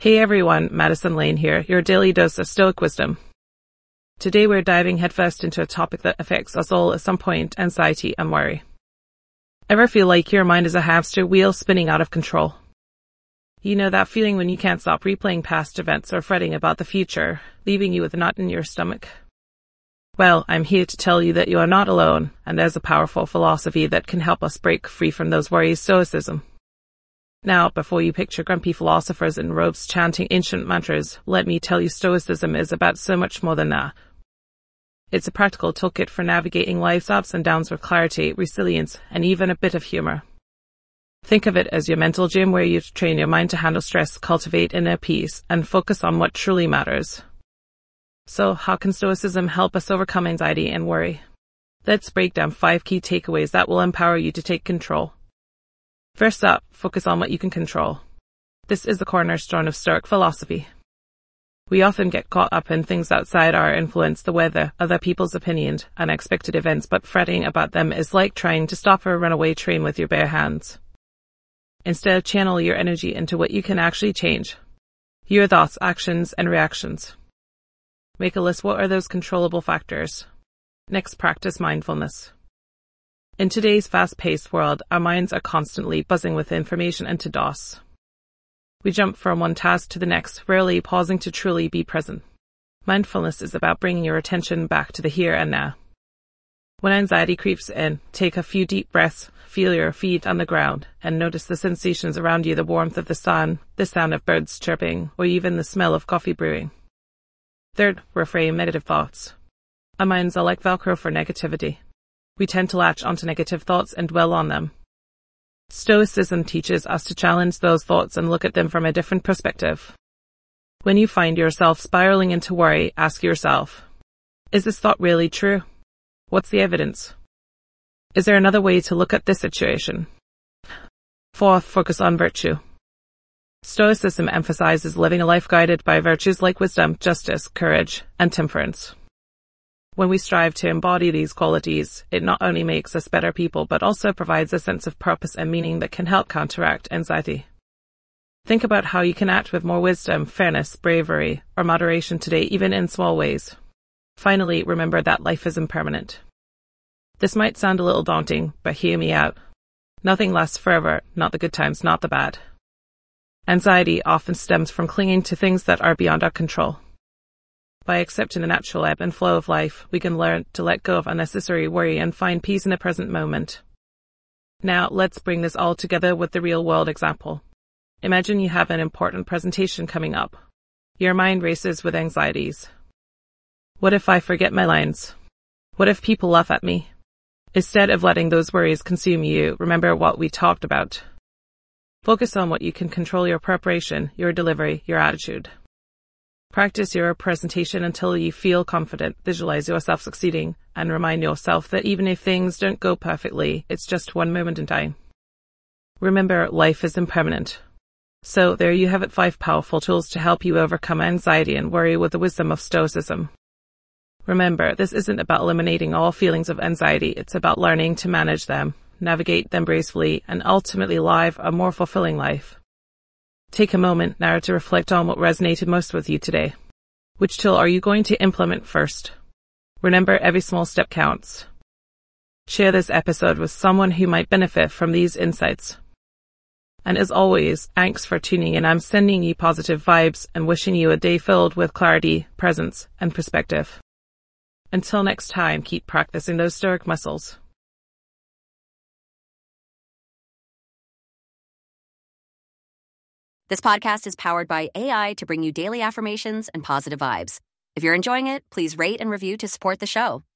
Hey everyone, Madison Lane here, your daily dose of Stoic wisdom. Today we're diving headfirst into a topic that affects us all at some point, anxiety and worry. Ever feel like your mind is a hamster wheel spinning out of control? You know that feeling when you can't stop replaying past events or fretting about the future, leaving you with a knot in your stomach? Well, I'm here to tell you that you are not alone, and there's a powerful philosophy that can help us break free from those worries, Stoicism. Now, before you picture grumpy philosophers in robes chanting ancient mantras, let me tell you Stoicism is about so much more than that. It's a practical toolkit for navigating life's ups and downs with clarity, resilience, and even a bit of humor. Think of it as your mental gym where you train your mind to handle stress, cultivate inner peace, and focus on what truly matters. So, how can Stoicism help us overcome anxiety and worry? Let's break down 5 key takeaways that will empower you to take control. First up, focus on what you can control. This is the cornerstone of Stoic philosophy. We often get caught up in things outside our influence, the weather, other people's opinions, unexpected events, but fretting about them is like trying to stop a runaway train with your bare hands. Instead, channel your energy into what you can actually change. Your thoughts, actions, and reactions. Make a list. What are those controllable factors? Next, practice mindfulness. In today's fast-paced world, our minds are constantly buzzing with information and to DOS. We jump from one task to the next, rarely pausing to truly be present. Mindfulness is about bringing your attention back to the here and now. When anxiety creeps in, take a few deep breaths, feel your feet on the ground, and notice the sensations around you, the warmth of the sun, the sound of birds chirping, or even the smell of coffee brewing. Third, reframe negative thoughts. Our minds are like Velcro for negativity. We tend to latch onto negative thoughts and dwell on them. Stoicism teaches us to challenge those thoughts and look at them from a different perspective. When you find yourself spiraling into worry, ask yourself, is this thought really true? What's the evidence? Is there another way to look at this situation? Fourth, focus on virtue. Stoicism emphasizes living a life guided by virtues like wisdom, justice, courage, and temperance. When we strive to embody these qualities, it not only makes us better people, but also provides a sense of purpose and meaning that can help counteract anxiety. Think about how you can act with more wisdom, fairness, bravery, or moderation today, even in small ways. Finally, remember that life is impermanent. This might sound a little daunting, but hear me out. Nothing lasts forever, not the good times, not the bad. Anxiety often stems from clinging to things that are beyond our control. By accepting the natural ebb and flow of life, we can learn to let go of unnecessary worry and find peace in the present moment. Now, let's bring this all together with the real-world example. Imagine you have an important presentation coming up. Your mind races with anxieties. What if I forget my lines? What if people laugh at me? Instead of letting those worries consume you, remember what we talked about. Focus on what you can control: your preparation, your delivery, your attitude. Practice your presentation until you feel confident, visualize yourself succeeding, and remind yourself that even if things don't go perfectly, it's just one moment in time. Remember, life is impermanent. So there you have it, 5 powerful tools to help you overcome anxiety and worry with the wisdom of Stoicism. Remember, this isn't about eliminating all feelings of anxiety, it's about learning to manage them, navigate them gracefully, and ultimately live a more fulfilling life. Take a moment now to reflect on what resonated most with you today. Which tool are you going to implement first? Remember, every small step counts. Share this episode with someone who might benefit from these insights. And as always, thanks for tuning in. I'm sending you positive vibes and wishing you a day filled with clarity, presence, and perspective. Until next time, keep practicing those Stoic muscles. This podcast is powered by AI to bring you daily affirmations and positive vibes. If you're enjoying it, please rate and review to support the show.